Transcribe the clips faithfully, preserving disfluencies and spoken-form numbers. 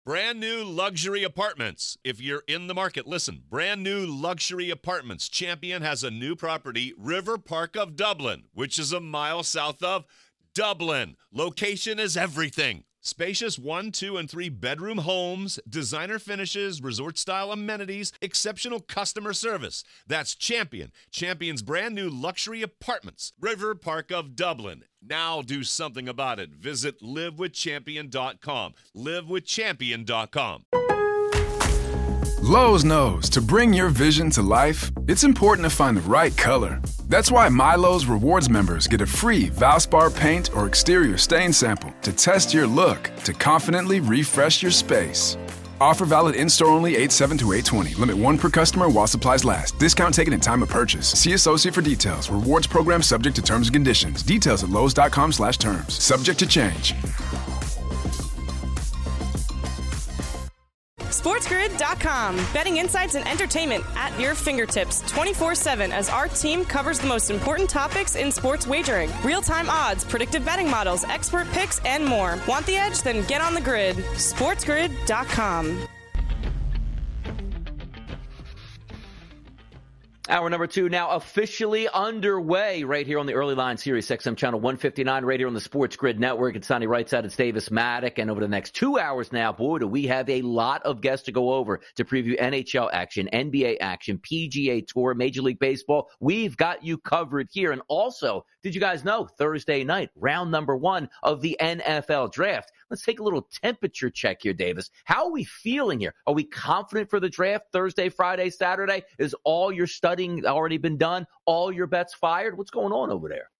Brand new luxury apartments. If you're in the market, listen. Brand new luxury apartments. Champion has a new property, River Park of Dublin, which is a mile south of Dublin. Location is everything. Spacious one, two, and three bedroom homes, designer finishes, resort-style amenities, exceptional customer service. That's Champion. Champion's brand new luxury apartments. River Park of Dublin. Now do something about it. Visit live with champion dot com. live with champion dot com. Lowe's knows to bring your vision to life, it's important to find the right color. That's why MyLowe's Rewards members get a free Valspar paint or exterior stain sample to test your look to confidently refresh your space. Offer valid in-store only eight seven to eight twenty. Limit one per customer while supplies last. Discount taken in time of purchase. See associate for details. Rewards program subject to terms and conditions. Details at lowes.com slash terms. Subject to change. SportsGrid dot com. Betting insights and entertainment at your fingertips twenty-four seven as our team covers the most important topics in sports wagering. Real-time odds, predictive betting models, expert picks, and more. Want the edge? Then get on the grid. SportsGrid dot com. Hour number two now officially underway right here on the Early Line Sirius X M channel one fifty-nine right here on the Sports Grid Network. It's Sonny Rightside. It's Davis Maddock. And over the next two hours now, boy, do we have a lot of guests to go over to preview N H L action, N B A action, P G A Tour, Major League Baseball. We've got you covered here. And also, did you guys know Thursday night, round number one of the N F L draft? Let's take a little temperature check here, Davis. How are we feeling here? Are we confident for the draft Thursday, Friday, Saturday? Is all your studying already been done? All your bets fired? What's going on over there?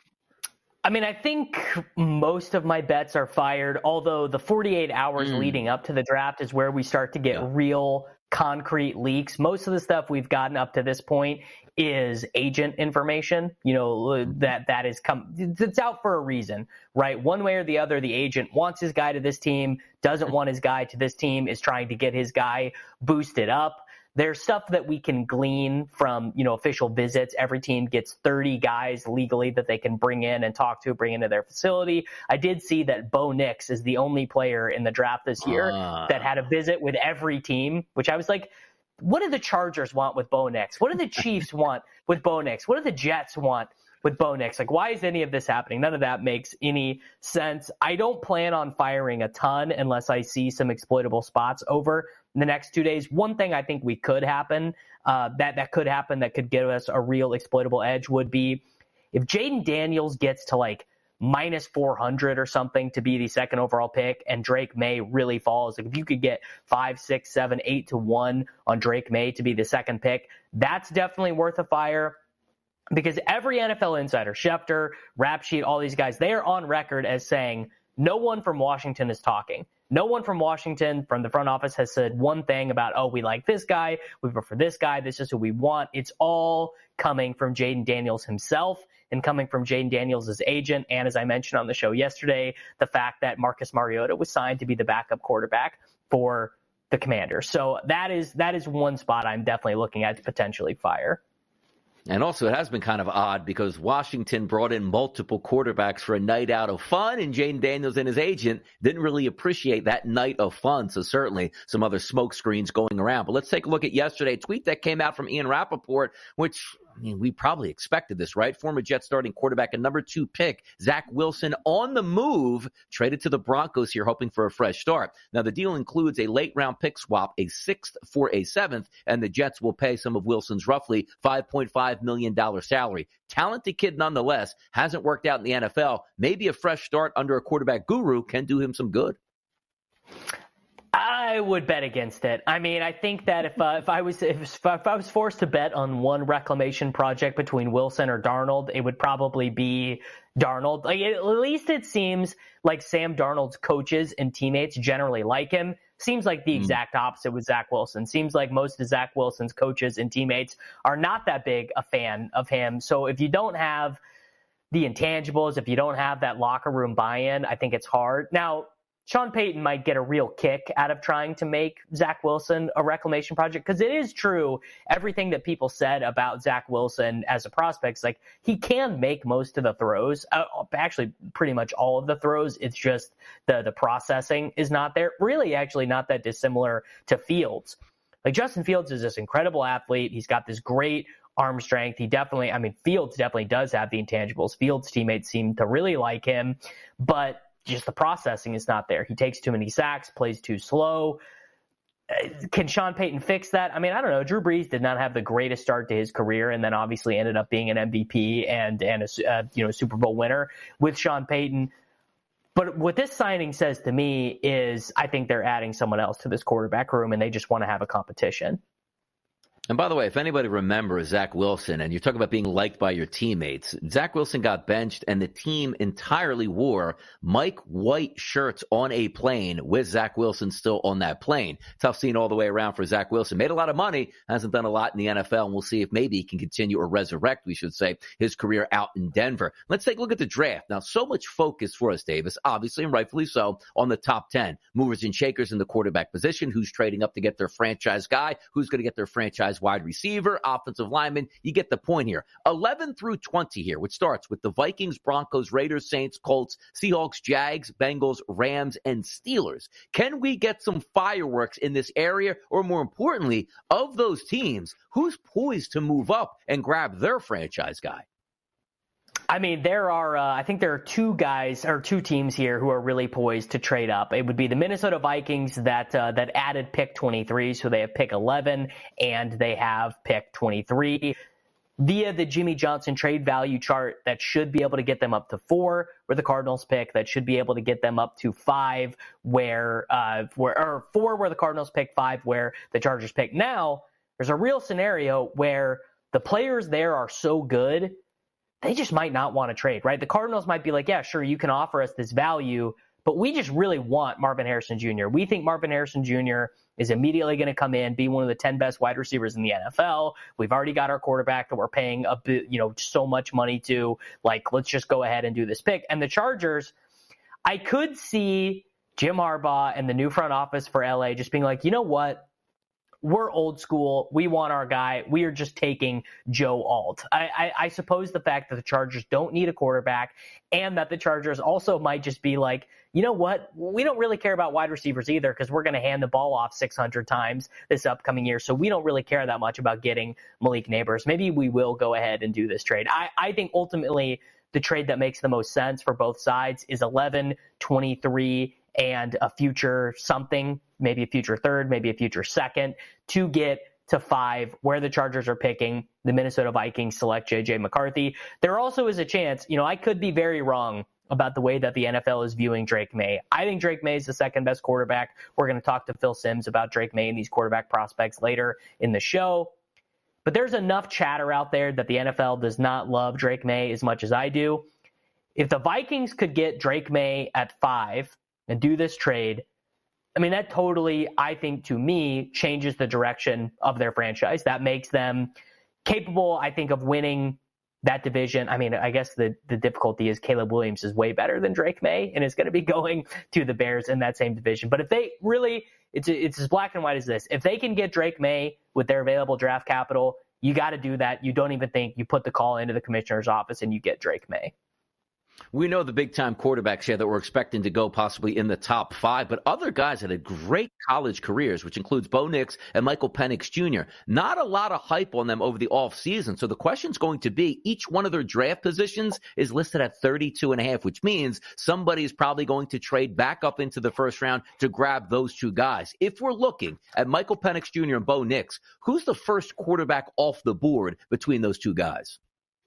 I mean, I think most of my bets are fired, although the forty-eight hours mm. leading up to the draft is where we start to get yeah. real concrete leaks. Most of the stuff we've gotten up to this point is agent information, you know, that that is come, it's out for a reason, right? One way or the other, the agent wants his guy to this team, doesn't want his guy to this team, is trying to get his guy boosted up. There's stuff that we can glean from, you know, official visits. Every team gets thirty guys legally that they can bring in and talk to, bring into their facility. I did see that Bo Nix is the only player in the draft this year uh. that had a visit with every team, which I was like, what do the Chargers want with Bo Nix? What do the Chiefs want with Bo Nix? What do the Jets want with Bo Nix? Like, why is any of this happening? None of that makes any sense. I don't plan on firing a ton unless I see some exploitable spots over the next two days. One thing I think we could happen, uh, that, that could happen that could give us a real exploitable edge would be if Jaden Daniels gets to like minus four hundred or something to be the second overall pick and Drake May really falls. Like if you could get five, six, seven, eight to one on Drake May to be the second pick, that's definitely worth a fire. Because every N F L insider, Schefter, Rap Sheet, all these guys, they are on record as saying no one from Washington is talking. No one from Washington, from the front office, has said one thing about, oh, we like this guy, we prefer this guy, this is who we want. It's all coming from Jaden Daniels himself and coming from Jaden Daniels' agent. And as I mentioned on the show yesterday, the fact that Marcus Mariota was signed to be the backup quarterback for the Commanders. So that is that is one spot I'm definitely looking at to potentially fire. And also, it has been kind of odd because Washington brought in multiple quarterbacks for a night out of fun, and Jaden Daniels and his agent didn't really appreciate that night of fun. So certainly some other smoke screens going around. But let's take a look at yesterday. A tweet that came out from Ian Rappaport, which, I mean, we probably expected this, right? Former Jets starting quarterback and number two pick, Zach Wilson, on the move, traded to the Broncos here, hoping for a fresh start. Now, the deal includes a late-round pick swap, a sixth for a seventh, and the Jets will pay some of Wilson's roughly five point five million dollars salary. Talented kid nonetheless, hasn't worked out in the N F L. Maybe a fresh start under a quarterback guru can do him some good. I would bet against it. I mean, I think that if uh, if I was if, if I was forced to bet on one reclamation project between Wilson or Darnold, it would probably be Darnold. Like, at least it seems like Sam Darnold's coaches and teammates generally like him. Seems like the exact opposite with Zach Wilson. Seems like most of Zach Wilson's coaches and teammates are not that big a fan of him. So if you don't have the intangibles, if you don't have that locker room buy-in, I think it's hard. Now, Sean Payton might get a real kick out of trying to make Zach Wilson a reclamation project, because it is true, everything that people said about Zach Wilson as a prospect is like, he can make most of the throws, uh, actually pretty much all of the throws. It's just the the processing is not there. Really, actually not that dissimilar to Fields. Like, Justin Fields is this incredible athlete. He's got this great arm strength. He definitely, I mean, Fields definitely does have the intangibles. Fields' teammates seem to really like him, but just the processing is not there. He takes too many sacks, plays too slow. Can Sean Payton fix that? I mean, I don't know. Drew Brees did not have the greatest start to his career, and then obviously ended up being an M V P and and a uh, you know Super Bowl winner with Sean Payton. But what this signing says to me is, I think they're adding someone else to this quarterback room, and they just want to have a competition. And by the way, if anybody remembers Zach Wilson, and you talk about being liked by your teammates, Zach Wilson got benched and the team entirely wore Mike White shirts on a plane with Zach Wilson still on that plane. Tough scene all the way around for Zach Wilson. Made a lot of money, hasn't done a lot in the N F L, and we'll see if maybe he can continue or resurrect, we should say, his career out in Denver. Let's take a look at the draft. Now, so much focus for us, Davis, obviously, and rightfully so, on the top ten. Movers and shakers in the quarterback position, who's trading up to get their franchise guy, who's going to get their franchise wide receiver, offensive lineman. You get the point here. eleven through twenty here, which starts with the Vikings, Broncos, Raiders, Saints, Colts, Seahawks, Jags, Bengals, Rams, and Steelers. Can we get some fireworks in this area? Or more importantly, of those teams, who's poised to move up and grab their franchise guy? I mean, there are, uh, I think there are two guys or two teams here who are really poised to trade up. It would be the Minnesota Vikings that uh, that added pick twenty-three, so they have pick eleven, and they have pick twenty-three. Via the Jimmy Johnson trade value chart, that should be able to get them up to four, where the Cardinals pick. That should be able to get them up to five, where, uh, where or four, where the Cardinals pick, five, where the Chargers pick. Now, there's a real scenario where the players there are so good, they just might not want to trade, right? The Cardinals might be like, yeah, sure, you can offer us this value, but we just really want Marvin Harrison Junior We think Marvin Harrison Junior is immediately going to come in, be one of the ten best wide receivers in the N F L. We've already got our quarterback that we're paying a bit, you know, so much money to. Like, let's just go ahead and do this pick. And the Chargers, I could see Jim Harbaugh and the new front office for L A just being like, you know what? We're old school. We want our guy. We are just taking Joe Alt. I, I, I suppose the fact that the Chargers don't need a quarterback, and that the Chargers also might just be like, you know what? We don't really care about wide receivers either, because we're going to hand the ball off six hundred times this upcoming year. So we don't really care that much about getting Malik Neighbors. Maybe we will go ahead and do this trade. I, I think ultimately the trade that makes the most sense for both sides is eleven, twenty-three, and a future something, maybe a future third, maybe a future second, to get to five, where the Chargers are picking. The Minnesota Vikings select J J McCarthy. There also is a chance, you know, I could be very wrong about the way that the N F L is viewing Drake May. I think Drake May is the second best quarterback. We're going to talk to Phil Simms about Drake May and these quarterback prospects later in the show. But there's enough chatter out there that the N F L does not love Drake May as much as I do. If the Vikings could get Drake May at five and do this trade, I mean, that totally, I think, to me, changes the direction of their franchise. That makes them capable, I think, of winning that division. I mean, I guess the, the difficulty is Caleb Williams is way better than Drake May and is going to be going to the Bears in that same division. But if they really, it's it's as black and white as this. If they can get Drake May with their available draft capital, you got to do that. You don't even think, you put the call into the commissioner's office and you get Drake May. We know the big-time quarterbacks here that we're expecting to go possibly in the top five, but other guys that had great college careers, which includes Bo Nix and Michael Penix Junior Not a lot of hype on them over the offseason. So the question's going to be, each one of their draft positions is listed at thirty-two and a half, which means somebody is probably going to trade back up into the first round to grab those two guys. If we're looking at Michael Penix Junior and Bo Nix, who's the first quarterback off the board between those two guys?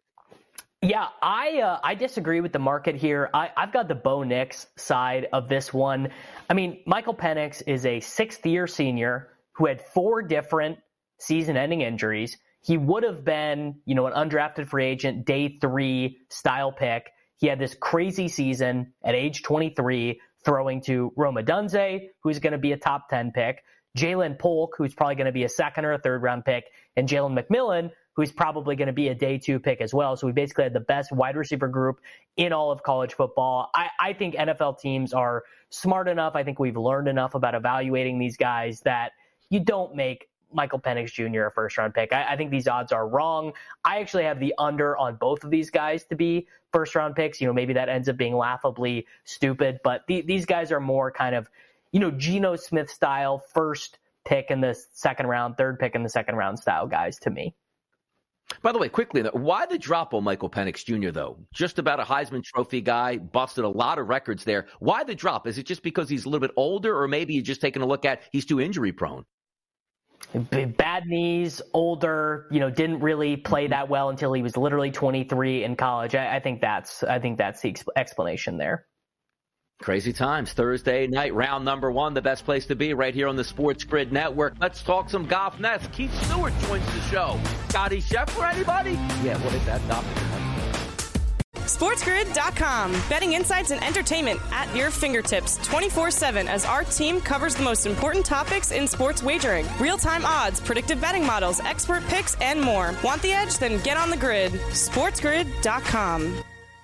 Yeah, I uh, I disagree with the market here. I, I've got the Bo Nix side of this one. I mean, Michael Penix is a sixth-year senior who had four different season-ending injuries. He would have been, you know, an undrafted free agent, day three style pick. He had this crazy season at age twenty-three, throwing to Rome Odunze, who's going to be a top ten pick, Jalen Polk, who's probably going to be a second or a third round pick, and Jalen McMillan, who's probably going to be a day two pick as well. So we basically had the best wide receiver group in all of college football. I, I think N F L teams are smart enough. I think we've learned enough about evaluating these guys that you don't make Michael Penix Junior a first-round pick. I, I think these odds are wrong. I actually have the under on both of these guys to be first-round picks. You know, maybe that ends up being laughably stupid, but the, these guys are more kind of, you know, Geno Smith style, first pick in the second round, third pick in the second round style guys to me. By the way, quickly, why the drop on Michael Penix Junior, though? Just about a Heisman Trophy guy, busted a lot of records there. Why the drop? Is it just because he's a little bit older, or maybe you're just taking a look at he's too injury-prone? Bad knees, older, you know, didn't really play that well until he was literally twenty-three in college. I, I think that's I think that's the ex- explanation there. Crazy times. Thursday night, round number one, the best place to be right here on the Sports Grid Network. Let's talk some golf next. Keith Stewart joins the show. Scotty Scheffler, anybody? Yeah, what is that topic? SportsGrid dot com. Betting insights and entertainment at your fingertips twenty-four seven as our team covers the most important topics in sports wagering. Real-time odds, predictive betting models, expert picks, and more. Want the edge? Then get on the grid. SportsGrid dot com.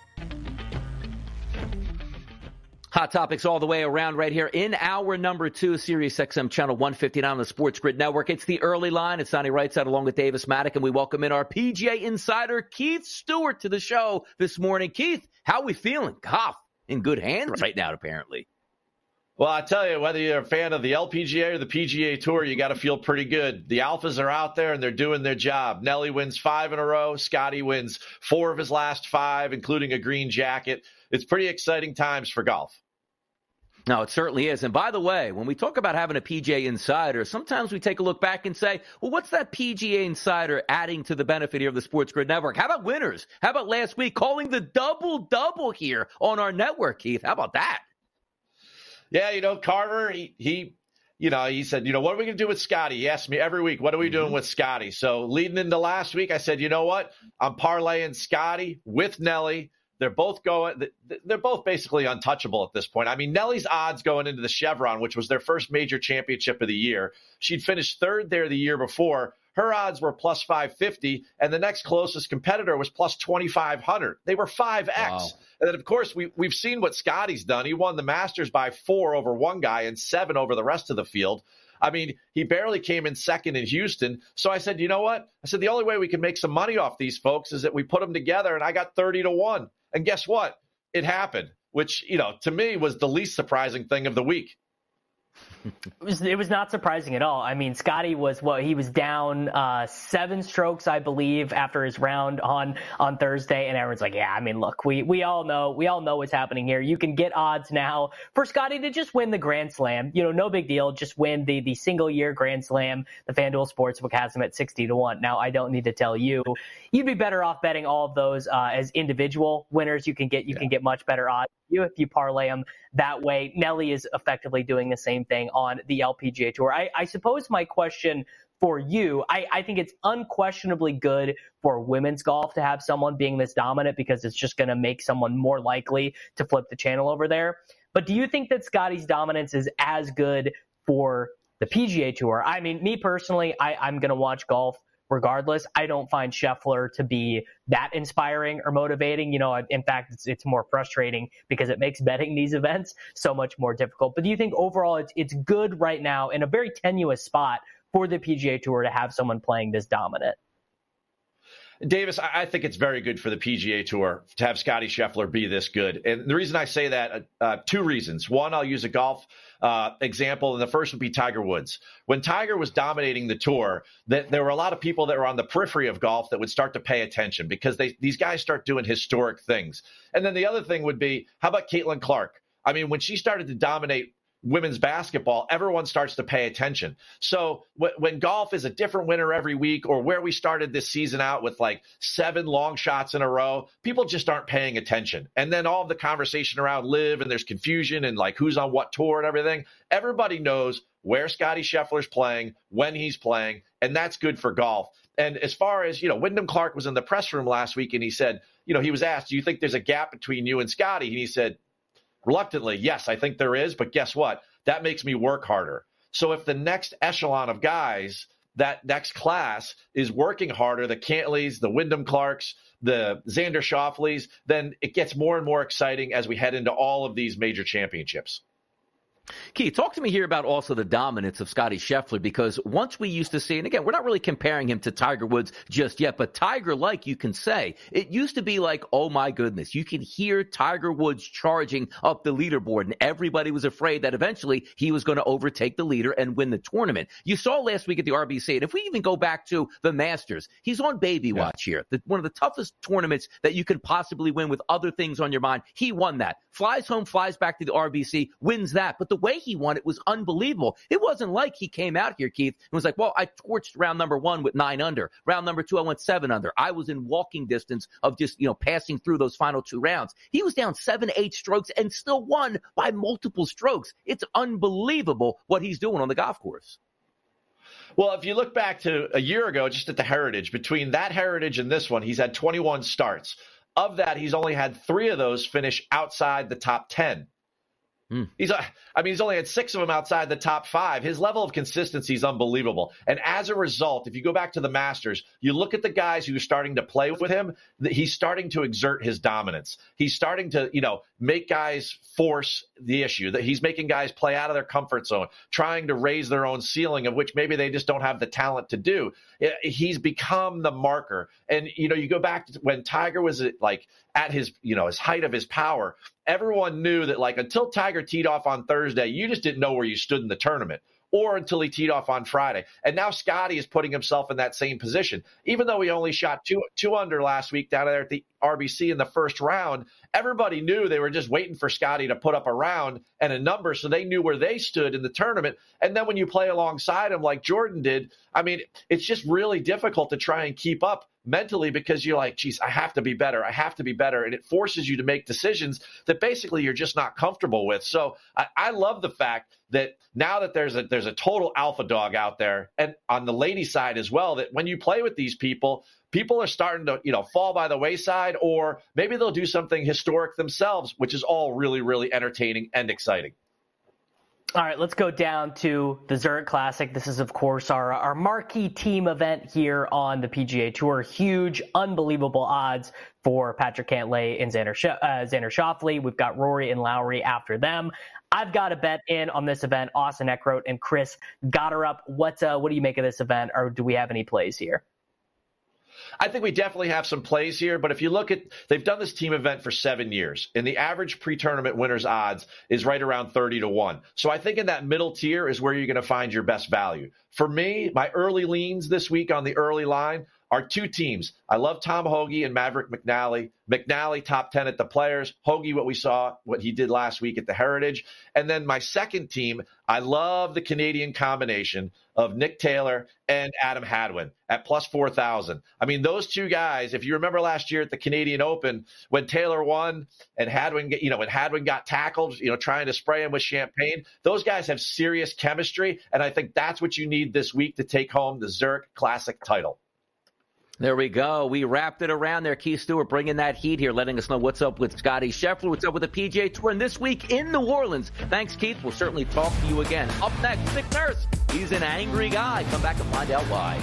Hot topics all the way around right here in hour number two, Sirius X M channel one fifty-nine on the Sports Grid Network. It's the early line. It's Sonny Wrightside along with Davis Maddock, and we welcome in our P G A insider, Keith Stewart, to the show this morning. Keith, how are we feeling? Golf in good hands right now, apparently. Well, I tell you, whether you're a fan of the L P G A or the P G A Tour, you got to feel pretty good. The alphas are out there, and they're doing their job. Nelly wins five in a row. Scotty wins four of his last five, including a green jacket. It's pretty exciting times for golf. No, it certainly is. And by the way, when we talk about having a P G A insider, sometimes we take a look back and say, well, what's that P G A insider adding to the benefit here of the Sports Grid Network? How about winners? How about last week calling the double-double here on our network, Keith? How about that? Yeah, you know, Carter, he, he you know, he said, you know, what are we going to do with Scotty? He asked me every week, what are we mm-hmm. doing with Scotty? So leading into last week, I said, you know what? I'm parlaying Scotty with Nelly. They're both going. They're both basically untouchable at this point. I mean, Nelly's odds going into the Chevron, which was their first major championship of the year, she'd finished third there the year before. Her odds were plus five fifty, and the next closest competitor was plus twenty-five hundred. They were five X. Wow. And then, of course, we, we've seen what Scotty's done. He won the Masters by four over one guy and seven over the rest of the field. I mean, he barely came in second in Houston. So I said, you know what? I said, the only way we can make some money off these folks is that we put them together, and I got thirty to one. And guess what? It happened, which, you know, to me was the least surprising thing of the week. It was, it was not surprising at all. I mean, Scotty was what he was down uh, seven strokes, I believe, after his round on on Thursday, and everyone's like, "Yeah, I mean, look, we we all know we all know what's happening here. You can get odds now for Scotty to just win the Grand Slam. You know, no big deal. Just win the the single year Grand Slam. The FanDuel Sportsbook has him at sixty to one. Now, I don't need to tell you, you'd be better off betting all of those uh, as individual winners. You can get you yeah. can get much better odds. You if you parlay them that way. Nelly is effectively doing the same thing on the L P G A Tour. I, I suppose my question for you, I, I think it's unquestionably good for women's golf to have someone being this dominant because it's just going to make someone more likely to flip the channel over there. But do you think that Scotty's dominance is as good for the P G A Tour? I mean, me personally, I, I'm going to watch golf regardless. I don't find Scheffler to be that inspiring or motivating. You know, in fact, it's it's more frustrating because it makes betting these events so much more difficult. But do you think overall it's it's good right now in a very tenuous spot for the P G A Tour to have someone playing this dominant? Davis, I think it's very good for the P G A Tour to have Scotty Scheffler be this good. And the reason I say that, uh, two reasons. One, I'll use a golf uh, example, and the first would be Tiger Woods. When Tiger was dominating the tour, that there were a lot of people that were on the periphery of golf that would start to pay attention because they, these guys start doing historic things. And then the other thing would be, how about Caitlin Clark? I mean, when she started to dominate women's basketball, everyone starts to pay attention. So w- when golf is a different winner every week, or where we started this season out with like seven long shots in a row, people just aren't paying attention. And then all of the conversation around live, and there's confusion and like who's on what tour and everything. Everybody knows where Scotty Scheffler's playing, when he's playing, and that's good for golf. And as far as, you know, Wyndham Clark was in the press room last week, and he said, you know, he was asked, do you think there's a gap between you and Scotty? And he said, reluctantly, yes, I think there is, but guess what? That makes me work harder. So if the next echelon of guys that next class is working harder, the Cantleys, the Wyndham Clarks, the Xander Schauffele's, then it gets more and more exciting as we head into all of these major championships. Keith, talk to me here about also the dominance of Scotty Scheffler, because once we used to see, and again, we're not really comparing him to Tiger Woods just yet, but Tiger-like, you can say, it used to be like, oh my goodness, you could hear Tiger Woods charging up the leaderboard, and everybody was afraid that eventually he was going to overtake the leader and win the tournament. You saw last week at the R B C, and if we even go back to the Masters, he's on baby yeah. watch here. The, one of the toughest tournaments that you could possibly win with other things on your mind. He won that. Flies home, flies back to the R B C, wins that. But the way he won it was unbelievable. It wasn't like he came out here, Keith, and was like, well, I torched round number one with nine under. Round number two, I went seven under. I was in walking distance of just, you know, passing through those final two rounds. He was down seven, eight strokes and still won by multiple strokes. It's unbelievable what he's doing on the golf course. Well, if you look back to a year ago, just at the Heritage, between that Heritage and this one, he's had twenty-one starts. Of that, he's only had three of those finish outside the top ten. Hmm. He's, I mean, he's only had six of them outside the top five. His level of consistency is unbelievable. And as a result, if you go back to the Masters, you look at the guys who are starting to play with him, he's starting to exert his dominance. He's starting to, you know, make guys force the issue, that he's making guys play out of their comfort zone, trying to raise their own ceiling, of which maybe they just don't have the talent to do. He's become the marker. And, you know, you go back to when Tiger was like at his, you know, his height of his power, everyone knew that, like, until Tiger teed off on Thursday, you just didn't know where you stood in the tournament, or until he teed off on Friday. And now Scotty is putting himself in that same position. Even though he only shot two, two under last week down there at the R B C in the first round, everybody knew they were just waiting for Scotty to put up a round and a number, so they knew where they stood in the tournament. And then when you play alongside him like Jordan did, I mean, it's just really difficult to try and keep up mentally, because you're like, geez, I have to be better. I have to be better. And it forces you to make decisions that basically you're just not comfortable with. So I, I love the fact that now that there's a there's a total alpha dog out there, and on the lady side as well, that when you play with these people, people are starting to, you know, fall by the wayside, or maybe they'll do something historic themselves, which is all really, really entertaining and exciting. All right, let's go down to the Zurich Classic. This is, of course, our, our marquee team event here on the P G A Tour. Huge, unbelievable odds for Patrick Cantlay and Xander, uh, Xander Schauffele. We've got Rory and Lowry after them. I've got a bet in on this event. Austin Eckroat and Chris Gotterup. What, uh, what do you make of this event, or do we have any plays here? I think we definitely have some plays here, but if you look at, they've done this team event for seven years, and the average pre-tournament winners odds is right around thirty to one. So I think in that middle tier is where you're going to find your best value. For me, my early leans this week on the early line are two teams. I love Tom Hoge and Maverick McNally. McNally, top ten at the Players. Hoge, what we saw, what he did last week at the Heritage. And then my second team, I love the Canadian combination of Nick Taylor and Adam Hadwin at plus four thousand. I mean, those two guys, if you remember last year at the Canadian Open, when Taylor won and Hadwin, you know, when Hadwin got tackled, you know, trying to spray him with champagne, those guys have serious chemistry. And I think that's what you need this week to take home the Zurich Classic title. There we go. We wrapped it around there. Keith Stewart bringing that heat here, letting us know what's up with Scotty Scheffler, what's up with the P G A Tour, and this week in New Orleans. Thanks, Keith. We'll certainly talk to you again. Up next, Nick Nurse. He's an angry guy. Come back and find out why.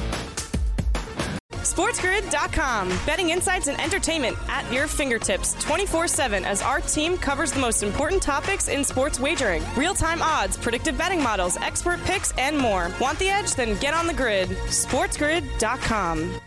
SportsGrid dot com. Betting insights and entertainment at your fingertips twenty-four seven as our team covers the most important topics in sports wagering. Real-time odds, predictive betting models, expert picks, and more. Want the edge? Then get on the grid. SportsGrid dot com.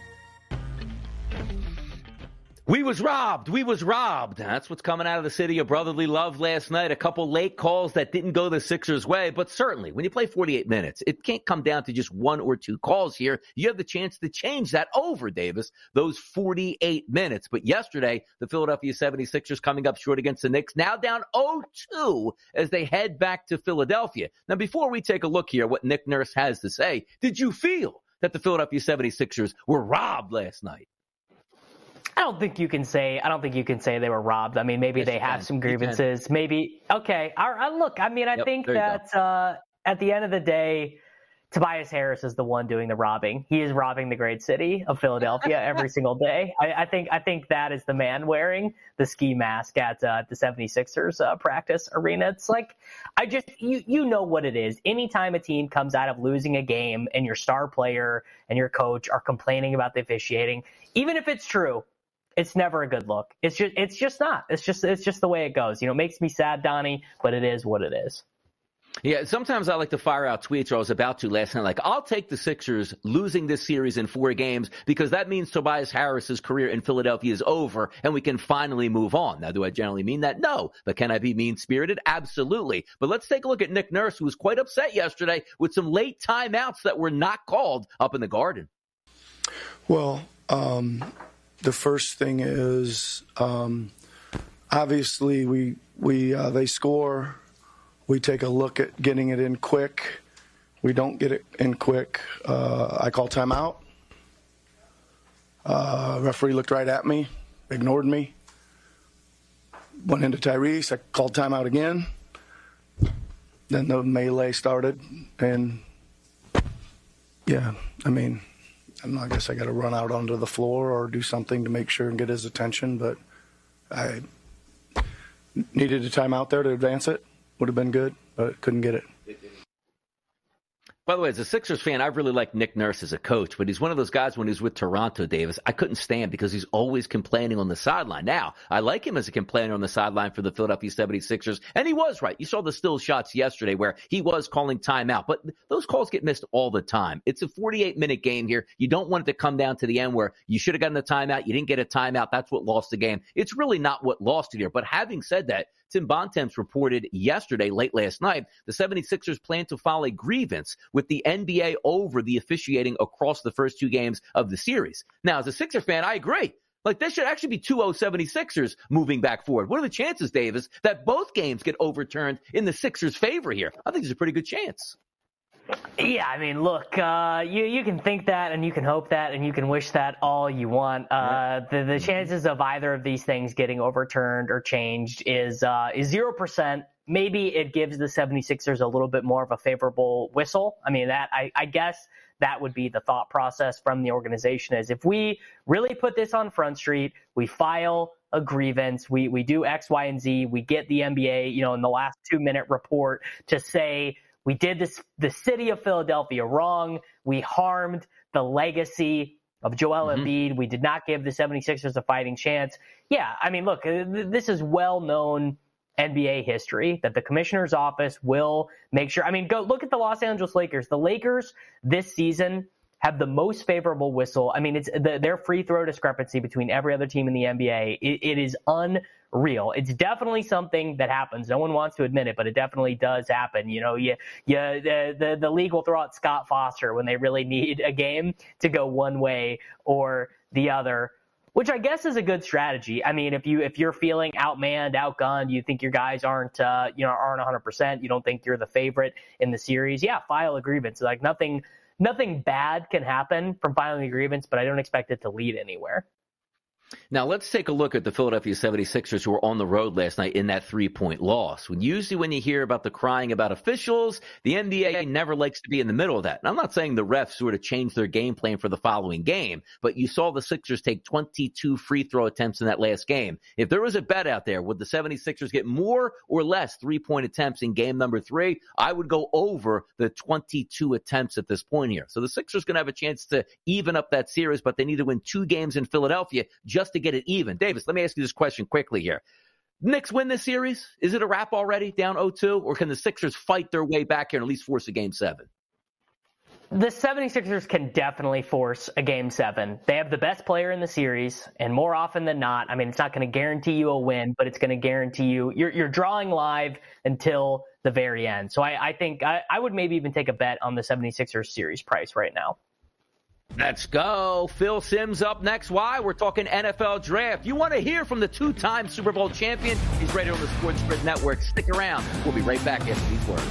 We was robbed. We was robbed. That's what's coming out of the city of brotherly love last night. A couple late calls that didn't go the Sixers' way. But certainly, when you play forty-eight minutes, it can't come down to just one or two calls here. You have the chance to change that over, Davis, those forty-eight minutes. But yesterday, the Philadelphia seventy-sixers coming up short against the Knicks, now down oh two as they head back to Philadelphia. Now, before we take a look here what Nick Nurse has to say, did you feel that the Philadelphia seventy-sixers were robbed last night? I don't think you can say, I don't think you can say they were robbed. I mean, maybe yes, they have some grievances. Maybe, okay. All right, look, I mean, I yep, think that uh, at the end of the day, Tobias Harris is the one doing the robbing. He is robbing the great city of Philadelphia every single day. I, I think I think that is the man wearing the ski mask at uh, the seventy-sixers uh, practice arena. It's like, I just, you you know what it is. Anytime a team comes out of losing a game and your star player and your coach are complaining about the officiating, even if it's true, it's never a good look. It's just it's just not. It's just it's just the way it goes. You know, it makes me sad, Donnie, but it is what it is. Yeah, sometimes I like to fire out tweets, or I was about to last night, like, I'll take the Sixers losing this series in four games because that means Tobias Harris's career in Philadelphia is over and we can finally move on. Now, do I generally mean that? No. But can I be mean-spirited? Absolutely. But let's take a look at Nick Nurse, who was quite upset yesterday with some late timeouts that were not called up in the Garden. Well, um, the first thing is, um, obviously, we, we uh, they score. We take a look at getting it in quick. We don't get it in quick. Uh, I call timeout. Uh, referee looked right at me, ignored me. Went into Tyrese. I called timeout again. Then the melee started. And, yeah, I mean, I guess I got to run out onto the floor or do something to make sure and get his attention. But I needed a timeout there to advance it. Would have been good, but couldn't get it. By the way, as a Sixers fan, I really like Nick Nurse as a coach, but he's one of those guys when he's with Toronto, Davis, I couldn't stand because he's always complaining on the sideline. Now, I like him as a complainer on the sideline for the Philadelphia seventy-sixers, and he was right. You saw the still shots yesterday where he was calling timeout, but those calls get missed all the time. It's a forty-eight minute game here. You don't want it to come down to the end where you should have gotten a timeout, you didn't get a timeout, that's what lost the game. It's really not what lost it here, but having said that, Tim Bontemps reported yesterday, late last night, the seventy-sixers plan to file a grievance with the N B A over the officiating across the first two games of the series. Now, as a Sixer fan, I agree. Like, there should actually be two oh seventy-sixers moving back forward. What are the chances, Davis, that both games get overturned in the Sixers' favor here? I think there's a pretty good chance. Yeah, I mean, look, uh, you you can think that and you can hope that and you can wish that all you want. Uh, the the chances of either of these things getting overturned or changed is uh, is zero percent. Maybe it gives the seventy-sixers a little bit more of a favorable whistle. I mean, that I, I guess that would be the thought process from the organization is if we really put this on Front Street, we file a grievance, we we do X, Y, and Z, we get the N B A, you know, in the last two minute report to say, we did this, the city of Philadelphia wrong. We harmed the legacy of Joel mm-hmm. Embiid. We did not give the seventy-sixers a fighting chance. Yeah, I mean, look, this is well-known N B A history that the commissioner's office will make sure. I mean, go look at the Los Angeles Lakers. The Lakers this season have the most favorable whistle. I mean, it's the, their free throw discrepancy between every other team in the N B A. It, it is unreal. It's definitely something that happens. No one wants to admit it, but it definitely does happen. You know, you, you, the, the, the league will throw out Scott Foster when they really need a game to go one way or the other, which I guess is a good strategy. I mean, if you if you're feeling outmanned, outgunned, you think your guys aren't uh, you know aren't one hundred percent, you don't think you're the favorite in the series, yeah, file a grievance. Like nothing. Nothing bad can happen from filing a grievance, but I don't expect it to lead anywhere. Now, let's take a look at the Philadelphia seventy-sixers who were on the road last night in that three-point loss. When usually when you hear about the crying about officials, the N B A never likes to be in the middle of that. And I'm not saying the refs sort of changed their game plan for the following game, but you saw the Sixers take twenty-two free throw attempts in that last game. If there was a bet out there, would the seventy-sixers get more or less three-point attempts in game number three? I would go over the twenty-two attempts at this point here. So the Sixers going to have a chance to even up that series, but they need to win two games in Philadelphia just to get it even. Davis, let me ask you this question quickly here. Knicks win this series? Is it a wrap already, down oh two? Or can the Sixers fight their way back here and at least force a game seven? The seventy-sixers can definitely force a game seven. They have the best player in the series, and more often than not, I mean, it's not going to guarantee you a win, but it's going to guarantee you you're, you're drawing live until the very end. So I, I think I, I would maybe even take a bet on the seventy-sixers series price right now. Let's go. Phil Simms up next. Why? We're talking N F L draft. You want to hear from the two-time Super Bowl champion? He's right here on the Sports Grid Network. Stick around. We'll be right back after these words.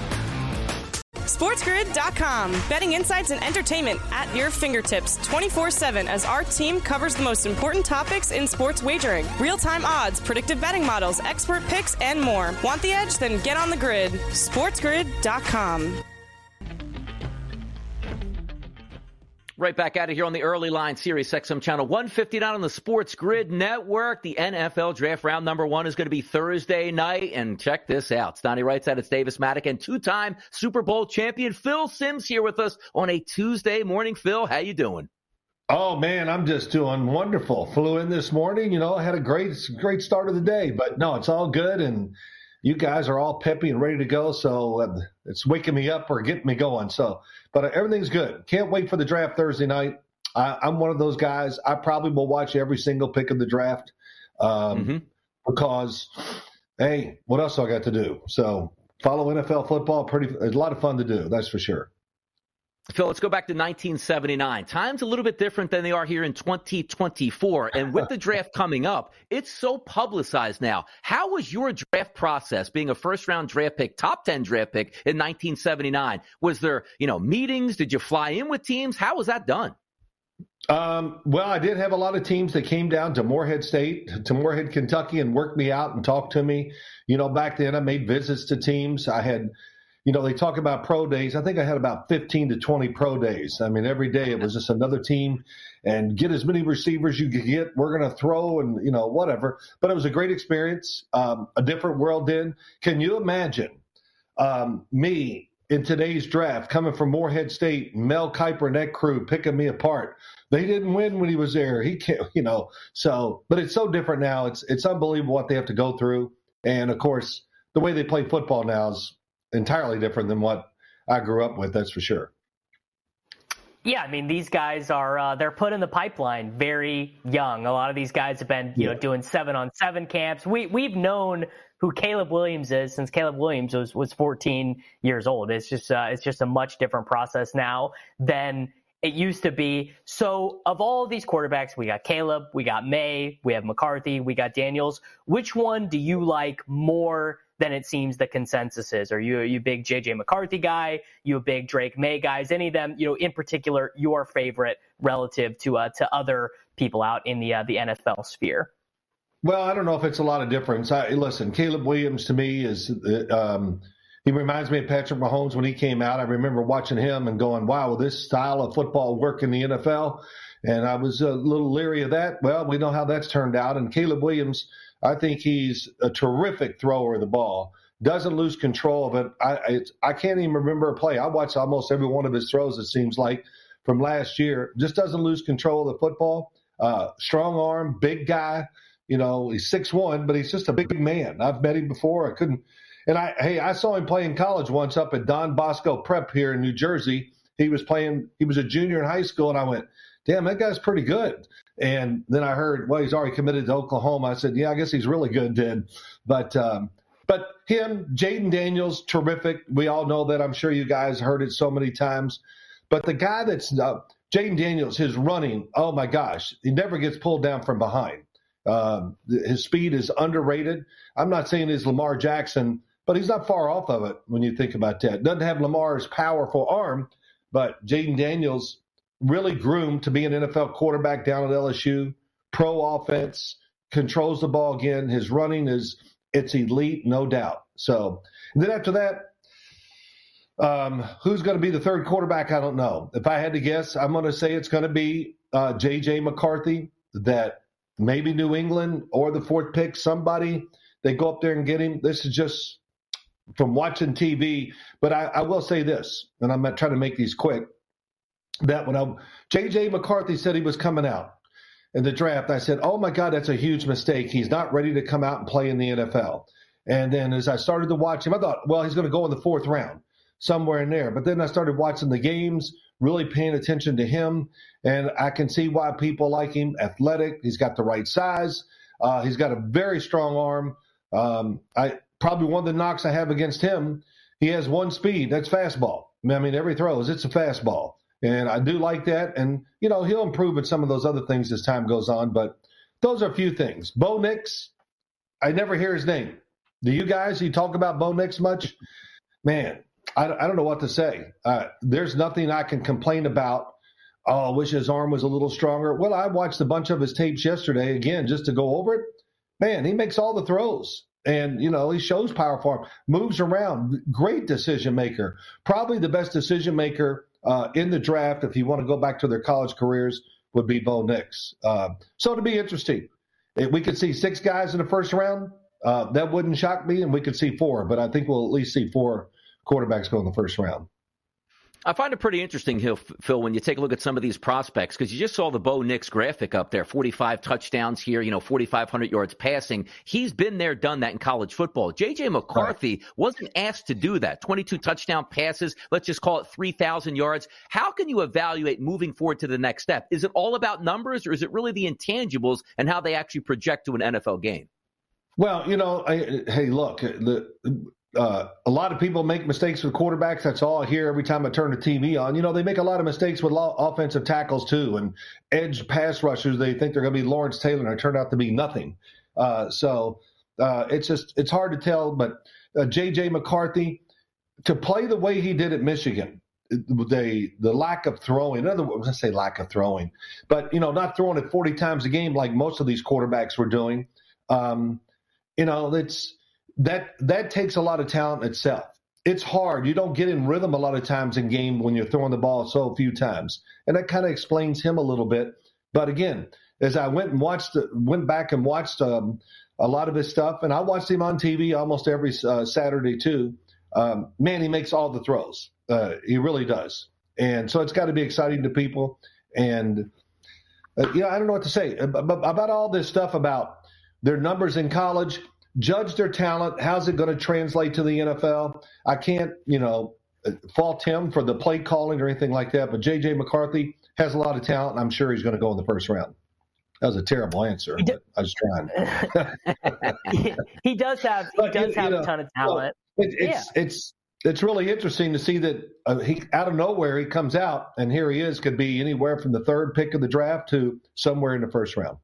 SportsGrid dot com. Betting insights and entertainment at your fingertips twenty-four seven as our team covers the most important topics in sports wagering. Real-time odds, predictive betting models, expert picks, and more. Want the edge? Then get on the grid. SportsGrid dot com. Right back at it here on the Early Line Sirius X M channel one fifty-nine on the Sports Grid Network. The N F L draft round number one is going to be Thursday night. And check this out. Stoney writes out it's Davis Maddock and two-time Super Bowl champion Phil Simms here with us on a Tuesday morning. Phil, how you doing? Oh, man, I'm just doing wonderful. Flew in this morning, you know, had a great, great start of the day. But, no, it's all good, and you guys are all peppy and ready to go, so uh, it's waking me up or getting me going. So, but uh, everything's good. Can't wait for the draft Thursday night. I, I'm one of those guys. I probably will watch every single pick of the draft um, mm-hmm. because, hey, what else do I got to do? So follow N F L football. Pretty, it's a lot of fun to do, that's for sure. Phil, let's go back to nineteen seventy-nine. Times a little bit different than they are here in twenty twenty-four. And with the draft coming up, it's so publicized now. How was your draft process being a first-round draft pick, top ten draft pick in nineteen seventy-nine? Was there, you know, meetings? Did you fly in with teams? How was that done? Um, well, I did have a lot of teams that came down to Morehead State, to Morehead, Kentucky, and worked me out and talked to me. You know, back then I made visits to teams. I had – You know, they talk about pro days. I think I had about fifteen to twenty pro days. I mean, every day it was just another team and get as many receivers you could get. We're going to throw and, you know, whatever. But it was a great experience, um, a different world then. Can you imagine um, me in today's draft coming from Morehead State, Mel Kiper and that crew picking me apart? They didn't win when he was there. He can't, you know, so, but it's so different now. It's, it's unbelievable what they have to go through. And, of course, the way they play football now is entirely different than what I grew up with, that's for sure. Yeah, I mean, these guys are, uh, they're put in the pipeline very young. A lot of these guys have been, you yeah. know, doing seven on seven camps. We, we've known who Caleb Williams is since Caleb Williams was, was fourteen years old. It's just, uh, it's just a much different process now than it used to be. So of all of these quarterbacks, we got Caleb, we got May, we have McCarthy, we got Daniels. Which one do you like more than it seems the consensus is? Are you, are you a big J J McCarthy guy? You a big Drake May guy? Is any of them, you know, in particular, your favorite relative to uh, to other people out in the uh, the N F L sphere? Well, I don't know if it's a lot of difference. I, listen, Caleb Williams to me is um, he reminds me of Patrick Mahomes when he came out. I remember watching him and going, "Wow, will this style of football work in the N F L?" And I was a little leery of that. Well, we know how that's turned out. And Caleb Williams, I think he's a terrific thrower of the ball. Doesn't lose control of it. I it's, I can't even remember a play. I watched almost every one of his throws, it seems like, from last year. Just doesn't lose control of the football. Uh, strong arm, big guy. You know, he's six one, but he's just a big man. I've met him before. I couldn't. And, I hey, I saw him play in college once up at Don Bosco Prep here in New Jersey. He was playing – he was a junior in high school, and I went, damn, that guy's pretty good. And then I heard, well, he's already committed to Oklahoma. I said, yeah, I guess he's really good then. But um, but him, Jaden Daniels, terrific. We all know that. I'm sure you guys heard it so many times. But the guy that's uh, Jaden Daniels, his running, oh, my gosh, he never gets pulled down from behind. Um, his speed is underrated. I'm not saying he's Lamar Jackson, but he's not far off of it when you think about that. Doesn't have Lamar's powerful arm, but Jaden Daniels really groomed to be an N F L quarterback down at L S U, pro offense, controls the ball again. His running is, it's elite, no doubt. So and then after that, um, who's going to be the third quarterback? I don't know. If I had to guess, I'm going to say it's going to be uh, J J McCarthy, that maybe New England or the fourth pick, somebody, they go up there and get him. This is just from watching T V. But I, I will say this, and I'm not trying to make these quick, that when I, J J McCarthy said he was coming out in the draft, I said, oh, my God, that's a huge mistake. He's not ready to come out and play in the N F L. And then as I started to watch him, I thought, well, he's going to go in the fourth round, somewhere in there. But then I started watching the games, really paying attention to him, and I can see why people like him. Athletic, he's got the right size. Uh, he's got a very strong arm. Um, I probably one of the knocks I have against him, he has one speed. That's fastball. I mean, every throw is it's a fastball. And I do like that. And, you know, he'll improve in some of those other things as time goes on. But those are a few things. Bo Nix, I never hear his name. Do you guys, you talk about Bo Nix much? Man, I, I don't know what to say. Uh, there's nothing I can complain about. Oh, I wish his arm was a little stronger. Well, I watched a bunch of his tapes yesterday, again, just to go over it. Man, he makes all the throws. And, you know, he shows power for him, moves around, great decision maker, probably the best decision maker uh, in the draft, if you want to go back to their college careers, would be Bo Nix. Uh, so it'll be interesting. If we could see six guys in the first round, uh, that wouldn't shock me, and we could see four. But I think we'll at least see four quarterbacks go in the first round. I find it pretty interesting, Phil, when you take a look at some of these prospects, because you just saw the Bo Nix graphic up there, forty-five touchdowns here, you know, forty-five hundred yards passing. He's been there, done that in college football. J J. McCarthy right. wasn't asked to do that. twenty-two touchdown passes, let's just call it three thousand yards. How can you evaluate moving forward to the next step? Is it all about numbers, or is it really the intangibles and how they actually project to an N F L game? Well, you know, I, hey, look, the Uh, a lot of people make mistakes with quarterbacks. That's all I hear every time I turn the T V on. You know, they make a lot of mistakes with law, offensive tackles too, and edge pass rushers. They think they're going to be Lawrence Taylor, and it turned out to be nothing. Uh, so uh, it's just it's hard to tell. But uh, J J. McCarthy, to play the way he did at Michigan, the the lack of throwing. In other words, I say lack of throwing, but you know, not throwing it forty times a game like most of these quarterbacks were doing. Um, you know, it's. That that takes a lot of talent itself. It's hard. You don't get in rhythm a lot of times in game when you're throwing the ball so few times, and that kind of explains him a little bit. But again, as I went and watched, went back and watched um, a lot of his stuff, and I watched him on T V almost every uh, Saturday too. Um, man, he makes all the throws. Uh, he really does, and so it's got to be exciting to people. And uh, yeah, I don't know what to say about, about all this stuff about their numbers in college. Judge their talent. How's it going to translate to the N F L? I can't, you know, fault him for the play calling or anything like that. But J J. McCarthy has a lot of talent, and I'm sure he's going to go in the first round. That was a terrible answer, but I was trying. he, he does have he but, does you, have you know, a ton of talent. Well, it, it's yeah. it's it's really interesting to see that uh, he out of nowhere he comes out, and here he is. Could be anywhere from the third pick of the draft to somewhere in the first round.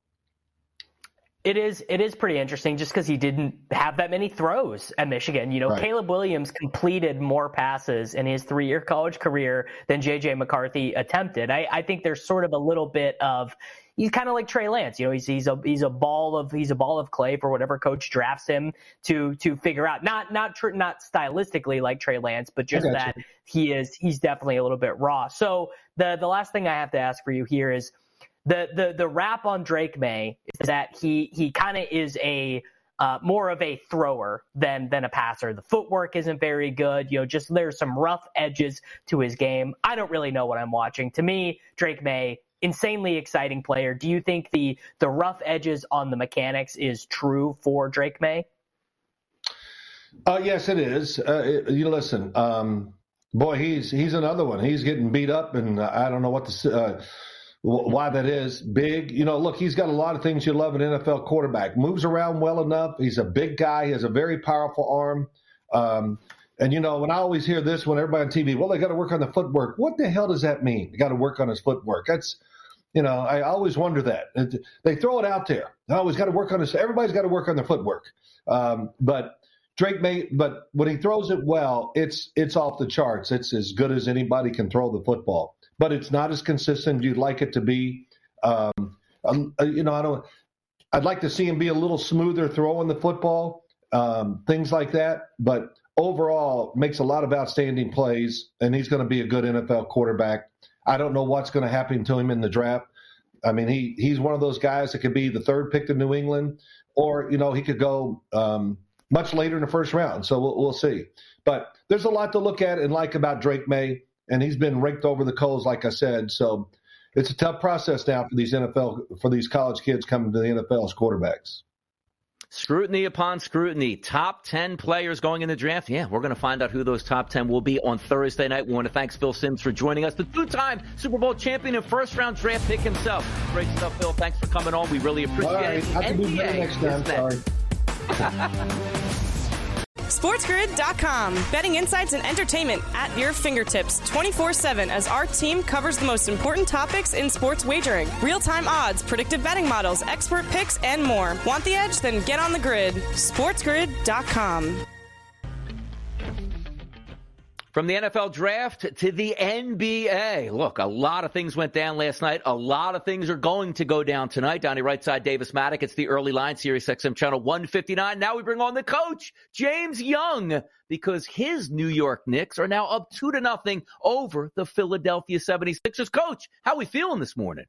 It is it is pretty interesting just because he didn't have that many throws at Michigan. You know, right. Caleb Williams completed more passes in his three-year college career than J J. McCarthy attempted. I, I think there's sort of a little bit of he's kind of like Trey Lance. You know, he's he's a he's a ball of he's a ball of clay for whatever coach drafts him to to figure out. Not not tr- not stylistically like Trey Lance, but just that you. he is he's definitely a little bit raw. So the the last thing I have to ask for you here is. The the the rap on Drake May is that he he kind of is a uh, more of a thrower than than a passer. The footwork isn't very good. You know, just there's some rough edges to his game. I don't really know what I'm watching. To me, Drake May, insanely exciting player. Do you think the the rough edges on the mechanics is true for Drake May? Uh, yes, it is. Uh, it, you listen, um, boy, he's he's another one. He's getting beat up, and I don't know what to. Uh, Why that is big, you know, look, he's got a lot of things you love in an N F L quarterback. Moves around well enough. He's a big guy. He has a very powerful arm. Um, and, you know, when I always hear this, when everybody on T V, well, they got to work on the footwork. What the hell does that mean? They got to work on his footwork. That's, you know, I always wonder that. They throw it out there. They always got to work on this. Everybody's got to work on their footwork. Um, but Drake may, but when he throws it well, it's it's off the charts. It's as good as anybody can throw the football. But it's not as consistent as you'd like it to be. Um, you know, I don't. I'd like to see him be a little smoother throwing the football, um, things like that. But overall, makes a lot of outstanding plays, and he's going to be a good N F L quarterback. I don't know what's going to happen to him in the draft. I mean, he he's one of those guys that could be the third pick to New England, or you know, he could go um, much later in the first round. So we'll, we'll see. But there's a lot to look at and like about Drake May. And he's been raked over the coals, like I said. So it's a tough process now for these N F L, for these college kids coming to the N F L as quarterbacks. Scrutiny upon scrutiny. Top ten players going in the draft. Yeah, we're going to find out who those top ten will be on Thursday night. We want to thank Phil Simms for joining us, the two-time Super Bowl champion and first-round draft pick himself. Great stuff, Phil. Thanks for coming on. We really appreciate right. it. I can do better next time. Sorry. SportsGrid dot com. Betting insights and entertainment at your fingertips twenty-four seven as our team covers the most important topics in sports wagering. Real-time odds, predictive betting models, expert picks, and more. Want the edge? Then get on the grid. SportsGrid dot com. From the N F L draft to the N B A. Look, a lot of things went down last night. A lot of things are going to go down tonight. Donnie Rightside, Davis Maddock. It's the early line, Sirius X M channel one fifty-nine. Now we bring on the coach, James Young, because his New York Knicks are now up two to nothing over the Philadelphia seventy-sixers. Coach, how we feeling this morning?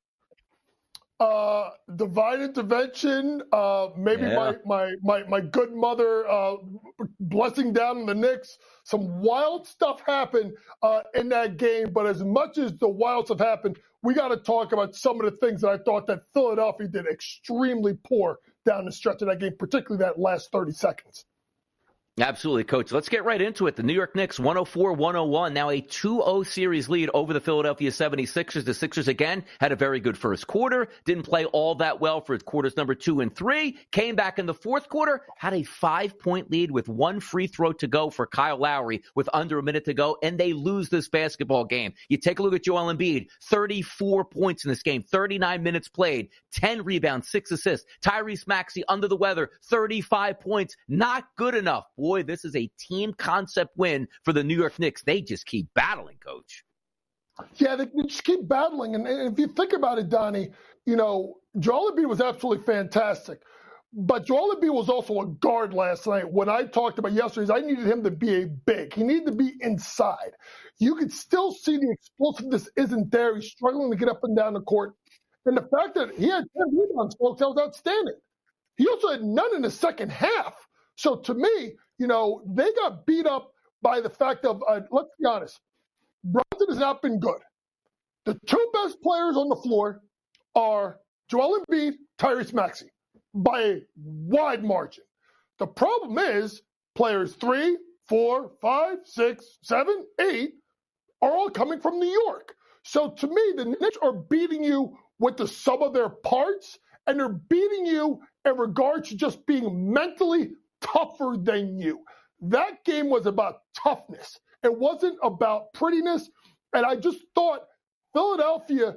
Uh, divine intervention. Uh, maybe Yeah. my, my, my, my good mother, uh, blessing down on the Knicks. Some wild stuff happened, uh, in that game. But as much as the wild stuff happened, we got to talk about some of the things that I thought that Philadelphia did extremely poor down the stretch of that game, particularly that last thirty seconds. Absolutely, Coach. Let's get right into it. The New York Knicks, one oh four one oh one, now a two oh series lead over the Philadelphia seventy-sixers. The Sixers, again, had a very good first quarter, didn't play all that well for quarters number two and three, came back in the fourth quarter, had a five-point lead with one free throw to go for Kyle Lowry with under a minute to go, and they lose this basketball game. You take a look at Joel Embiid, thirty-four points in this game, thirty-nine minutes played, ten rebounds, six assists. Tyrese Maxey under the weather, thirty-five points, not good enough. Boy, this is a team concept win for the New York Knicks. They just keep battling, Coach. Yeah, they just keep battling. And, and if you think about it, Donnie, you know, Joel Embiid was absolutely fantastic. But Joel Embiid was also a guard last night. When I talked about yesterday, I needed him to be a big. He needed to be inside. You could still see the explosiveness isn't there. He's struggling to get up and down the court. And the fact that he had ten rebounds, folks, that was outstanding. He also had none in the second half. So to me, you know, they got beat up by the fact of, uh, let's be honest, Brunson has not been good. The two best players on the floor are Joel Embiid, Tyrese Maxey, by a wide margin. The problem is players three, four, five, six, seven, eight are all coming from New York. So to me, the Knicks are beating you with the sum of their parts, and they're beating you in regards to just being mentally tougher than you. That game was about toughness. It wasn't about prettiness. And I just thought Philadelphia,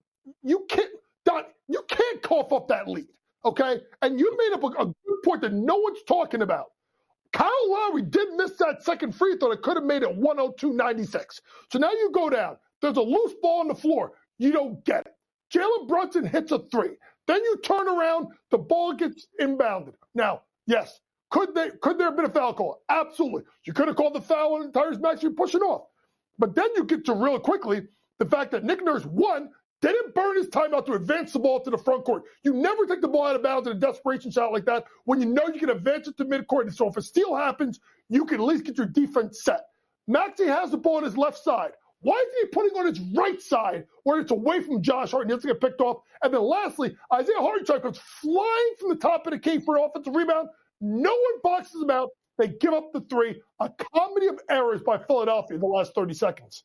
you can't, Don, you can't cough up that lead, okay? And you made up a, a good point that no one's talking about. Kyle Lowry did miss that second free throw that could have made it one oh two ninety-six. So now you go down. There's a loose ball on the floor. You don't get it. Jalen Brunson hits a three. Then you turn around, the ball gets inbounded. Now, yes, Could they? Could there have been a foul call? Absolutely. You could have called the foul and Tyrese Maxey pushing off. But then you get to real quickly the fact that Nick Nurse, one, didn't burn his time out to advance the ball to the front court. You never take the ball out of bounds in a desperation shot like that when you know you can advance it to midcourt. And so if a steal happens, you can at least get your defense set. Maxey has the ball on his left side. Why isn't he putting on his right side where it's away from Josh Hart and he has to get picked off? And then lastly, Isaiah Hartenstein comes flying from the top of the key for an offensive rebound. No one boxes them out. They give up the three. A comedy of errors by Philadelphia in the last thirty seconds.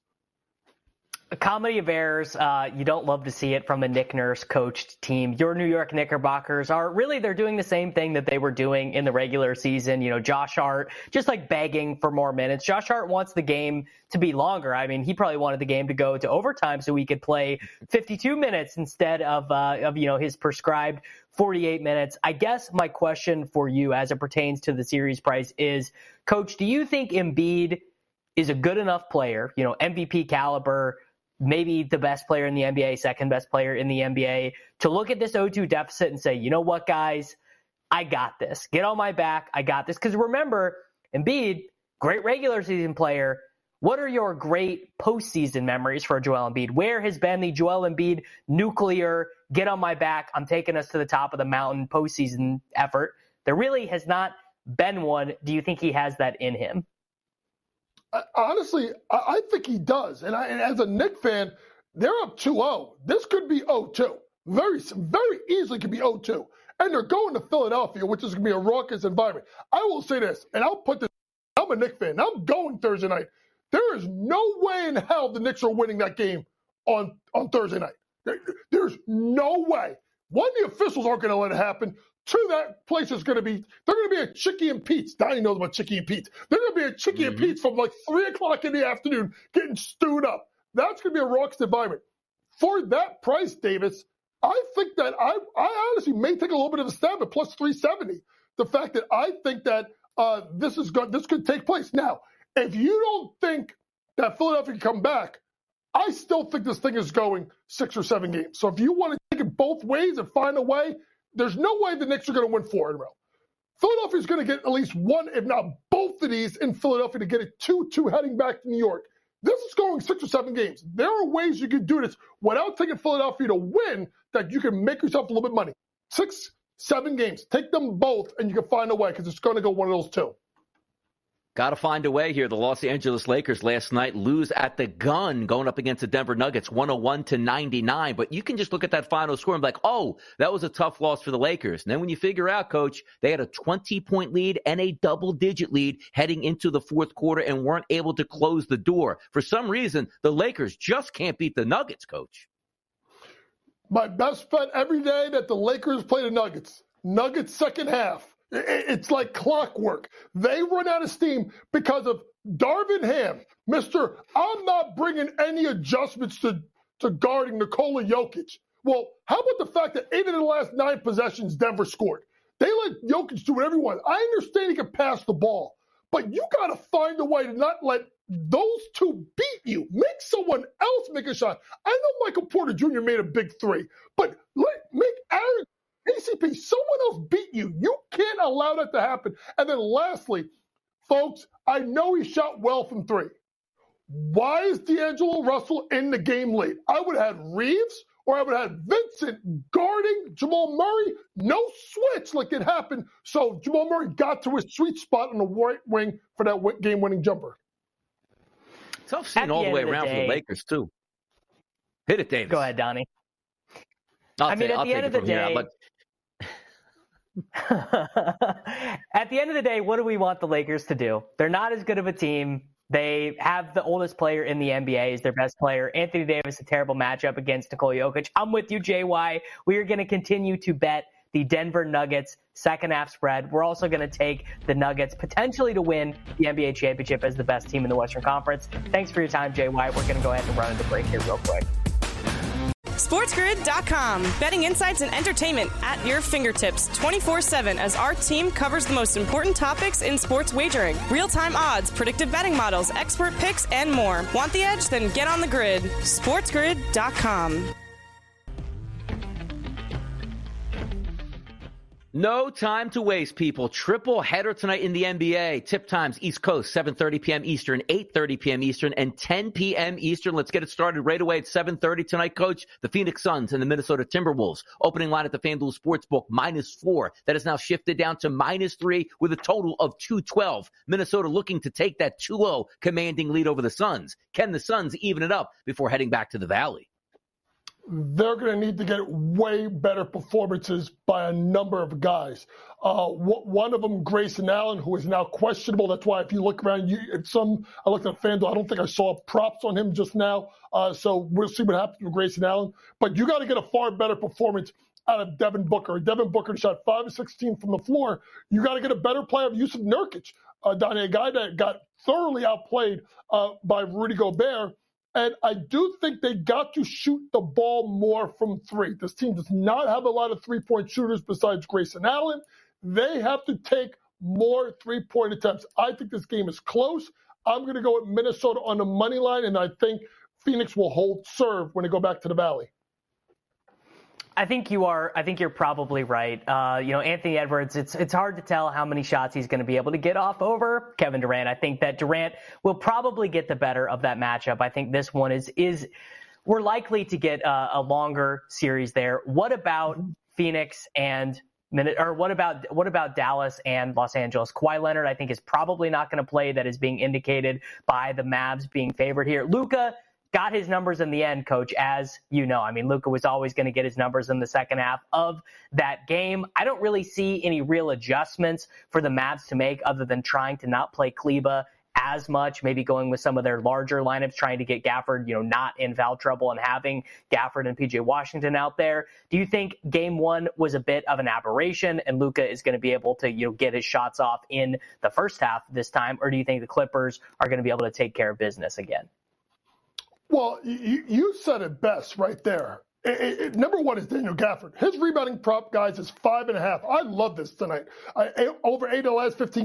A comedy of errors. Uh, you don't love to see it from a Nick Nurse coached team. Your New York Knickerbockers are really, they're doing the same thing that they were doing in the regular season. You know, Josh Hart, just like begging for more minutes. Josh Hart wants the game to be longer. I mean, he probably wanted the game to go to overtime so he could play fifty-two minutes instead of, uh, of you know, his prescribed forty-eight minutes. I guess my question for you as it pertains to the series price is, Coach, do you think Embiid is a good enough player, you know, M V P caliber, maybe the best player in the N B A, second best player in the N B A, to look at this oh two deficit and say, you know what, guys, I got this. Get on my back. I got this. Because remember, Embiid, great regular season player. What are your great postseason memories for Joel Embiid? Where has been the Joel Embiid nuclear, get on my back, I'm taking us to the top of the mountain postseason effort? There really has not been one. Do you think he has that in him? Honestly, I think he does. And, I, and as a Knicks fan, they're up two oh. This could be oh two. Very, very easily could be oh two. And they're going to Philadelphia, which is going to be a raucous environment. I will say this, and I'll put this, I'm a Knicks fan. I'm going Thursday night. There is no way in hell the Knicks are winning that game on, on Thursday night. There, there's no way. One, the officials aren't going to let it happen. Two, that place is going to be, they're going to be a Chicky and Pete's. Donnie knows about Chicky and Pete's. They're going to be a Chicky mm-hmm. and Pete's from like three o'clock in the afternoon getting stewed up. That's going to be a raucous environment. For that price, Davis, I think that I, I honestly may take a little bit of a stab at plus three seventy. The fact that I think that uh, this is good, this could take place. Now, if you don't think that Philadelphia can come back, I still think this thing is going six or seven games. So if you want to take it both ways and find a way, there's no way the Knicks are going to win four in a row. Philadelphia is going to get at least one, if not both of these in Philadelphia to get it two two heading back to New York. This is going six or seven games. There are ways you can do this without taking Philadelphia to win that you can make yourself a little bit of money. Six, seven games. Take them both, and you can find a way because it's going to go one of those two. Got to find a way here. The Los Angeles Lakers last night lose at the gun going up against the Denver Nuggets, one oh one to ninety-nine. But you can just look at that final score and be like, oh, that was a tough loss for the Lakers. And then when you figure out, Coach, they had a twenty-point lead and a double-digit lead heading into the fourth quarter and weren't able to close the door. For some reason, the Lakers just can't beat the Nuggets, Coach. My best bet every day that the Lakers play the Nuggets. Nuggets second half. It's like clockwork. They run out of steam because of Darvin Ham. Mister I'm not bringing any adjustments to, to guarding Nikola Jokic. Well, how about the fact that eight of the last nine possessions Denver scored? They let Jokic do whatever he wants. I understand he can pass the ball, but you got to find a way to not let those two beat you. Make someone else make a shot. I know Michael Porter Junior made a big three, but let, make Aaron A C P, someone else beat you. You can't allow that to happen. And then lastly, folks, I know he shot well from three. Why is D'Angelo Russell in the game late? I would have had Reeves or I would have had Vincent guarding Jamal Murray. No switch like it happened. So Jamal Murray got to his sweet spot on the right wing for that game-winning jumper. Tough seeing all the way around for the Lakers, too. Hit it, Davis. Go ahead, Donnie. I'll I mean, take, at I'll the end of the day, here, but... at the end of the day, what do we want the Lakers to do? They're not as good of a team. They have the oldest player in the N B A as their best player. Anthony Davis, a terrible matchup against Nikola Jokic. I'm with you, J Y. We are going to continue to bet the Denver Nuggets second half spread. We're also going to take the Nuggets potentially to win the N B A championship as the best team in the Western Conference. Thanks for your time, J Y. We're going to go ahead and run into break here real quick. SportsGrid dot com. Betting insights and entertainment at your fingertips twenty-four seven as our team covers the most important topics in sports wagering. Real-time odds, predictive betting models, expert picks, and more. Want the edge? Then get on the grid. SportsGrid dot com. No time to waste, people. Triple header tonight in the N B A. Tip times East Coast, seven thirty p.m. Eastern, eight thirty p.m. Eastern, and ten p.m. Eastern. Let's get it started right away at seven thirty tonight, Coach. The Phoenix Suns and the Minnesota Timberwolves. Opening line at the FanDuel Sportsbook, minus four. That is now shifted down to minus three with a total of two twelve. Minnesota looking to take that two oh commanding lead over the Suns. Can the Suns even it up before heading back to the Valley? They're going to need to get way better performances by a number of guys. Uh, w- one of them, Grayson Allen, who is now questionable. That's why if you look around, you, at some, I looked at FanDuel, I don't think I saw props on him just now. Uh, so we'll see what happens with Grayson Allen. But you got to get a far better performance out of Devin Booker. Devin Booker shot five of sixteen from the floor. You got to get a better play of Yusuf Nurkic, uh, Donnie, a guy that got thoroughly outplayed uh, by Rudy Gobert. And I do think they got to shoot the ball more from three. This team does not have a lot of three-point shooters besides Grayson Allen. They have to take more three-point attempts. I think this game is close. I'm going to go with Minnesota on the money line, and I think Phoenix will hold serve when they go back to the Valley. I think you are. I think you're probably right. Uh, you know, Anthony Edwards. It's it's hard to tell how many shots he's going to be able to get off over Kevin Durant. I think that Durant will probably get the better of that matchup. I think this one is is we're likely to get a, a longer series there. What about Phoenix and or what about what about Dallas and Los Angeles? Kawhi Leonard, I think, is probably not going to play. That is being indicated by the Mavs being favored here. Luka got his numbers in the end, Coach, as you know. I mean, Luka was always going to get his numbers in the second half of that game. I don't really see any real adjustments for the Mavs to make other than trying to not play Kleba as much, maybe going with some of their larger lineups, trying to get Gafford, you know, not in foul trouble and having Gafford and P J Washington out there. Do you think game one was a bit of an aberration and Luka is going to be able to, you know, get his shots off in the first half this time? Or do you think the Clippers are going to be able to take care of business again? Well, you, you said it best right there. It, it, number one is Daniel Gafford. His rebounding prop, guys, is five and a half. I love this tonight. I, over eight of the last fifteen games.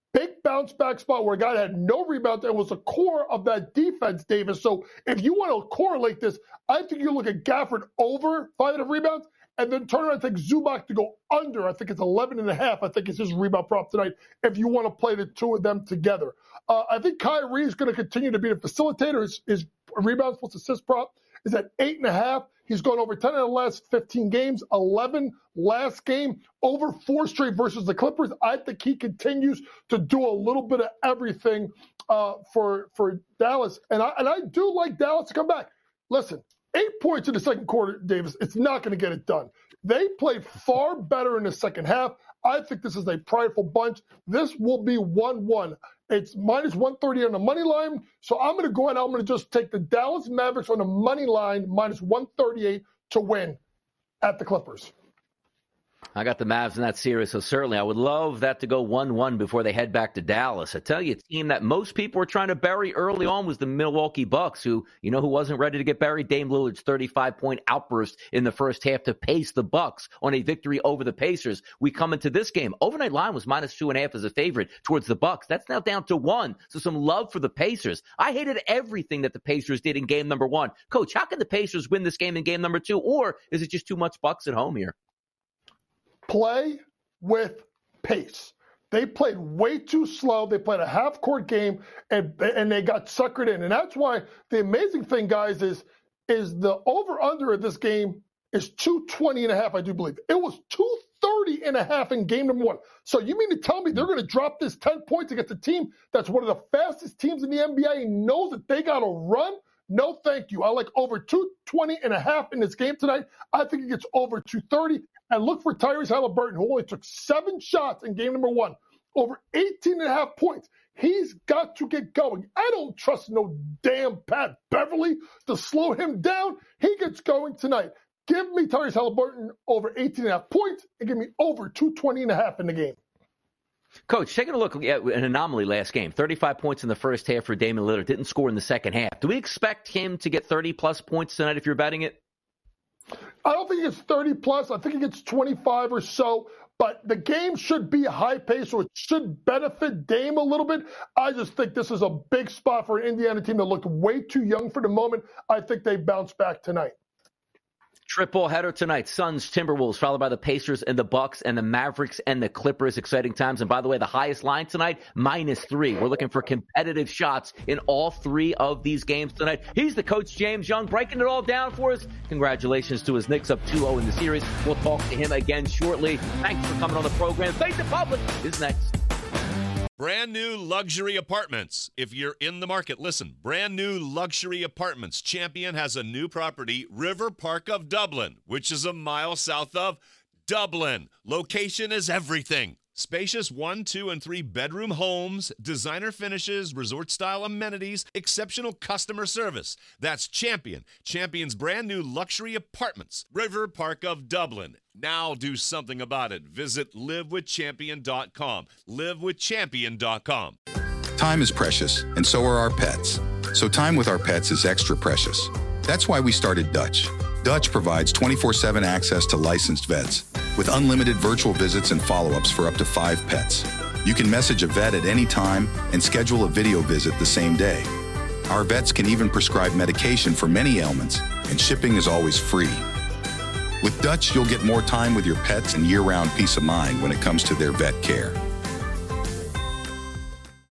big bounce back spot where a guy had no rebound and was the core of that defense, Davis. So if you want to correlate this, I think you look at Gafford over five and a half rebounds and then turn around and take Zubac to go under. I think it's eleven and a half. I think it's his rebound prop tonight if you want to play the two of them together. Uh, I think Kyrie is going to continue to be the facilitator. His, his rebounds plus assist prop is at eight and a half. He's gone over ten in the last fifteen games, eleven last game, over four straight versus the Clippers. I think he continues to do a little bit of everything uh, for for Dallas. And I, and I do like Dallas to come back. Listen, eight points in the second quarter, Davis, it's not going to get it done. They played far better in the second half. I think this is a prideful bunch. This will be one one. It's minus one thirty on the money line. So I'm going to go ahead and I'm going to just take the Dallas Mavericks on the money line, minus one thirty-eight to win at the Clippers. I got the Mavs in that series, so certainly I would love that to go one one before they head back to Dallas. I tell you, a team that most people were trying to bury early on was the Milwaukee Bucks, who, you know, who wasn't ready to get buried? Dame Lillard's thirty-five point outburst in the first half to pace the Bucks on a victory over the Pacers. We come into this game. Overnight line was minus two and a half as a favorite towards the Bucks. That's now down to one. So some love for the Pacers. I hated everything that the Pacers did in game number one. Coach, how can the Pacers win this game in game number two? Or is it just too much Bucks at home here? Play with pace. They played way too slow. They played a half-court game, and and they got suckered in. And that's why the amazing thing, guys, is is the over-under of this game is two twenty and a half, I do believe. It was two thirty and a half in game number one. So you mean to tell me they're going to drop this ten points against a team that's one of the fastest teams in the N B A and knows that they got to run? No, thank you. I like over two twenty and a half in this game tonight. I think it gets over two thirty. And look for Tyrese Halliburton, who only took seven shots in game number one, over eighteen and a half points. He's got to get going. I don't trust no damn Pat Beverly to slow him down. He gets going tonight. Give me Tyrese Halliburton over eighteen and a half points and give me over two twenty and a half in the game. Coach, taking a look at an anomaly last game. thirty-five points in the first half for Damian Lillard. Didn't score in the second half. Do we expect him to get thirty-plus points tonight if you're betting it? I don't think it's thirty plus. I think it gets twenty-five or so. But the game should be high pace, so it should benefit Dame a little bit. I just think this is a big spot for an Indiana team that looked way too young for the moment. I think they bounce back tonight. Triple header tonight. Suns, Timberwolves, followed by the Pacers and the Bucks and the Mavericks and the Clippers. Exciting times. And by the way, the highest line tonight, minus three. We're looking for competitive shots in all three of these games tonight. He's the coach, James Young, breaking it all down for us. Congratulations to his Knicks up two oh in the series. We'll talk to him again shortly. Thanks for coming on the program. Face the Public is next. Brand new luxury apartments. If you're in the market, listen. Brand new luxury apartments. Champion has a new property, River Park of Dublin, which is a mile south of Dublin. Location is everything. Spacious one, two, and three bedroom homes, designer finishes, resort-style amenities, exceptional customer service. That's Champion. Champion's brand new luxury apartments, River Park of Dublin. Now do something about it. Visit live with champion dot com. live with champion dot com. Time is precious, and so are our pets. So time with our pets is extra precious. That's why we started Dutch. Dutch provides twenty-four seven access to licensed vets with unlimited virtual visits and follow-ups for up to five pets. You can message a vet at any time and schedule a video visit the same day. Our vets can even prescribe medication for many ailments, and shipping is always free. With Dutch, you'll get more time with your pets and year-round peace of mind when it comes to their vet care.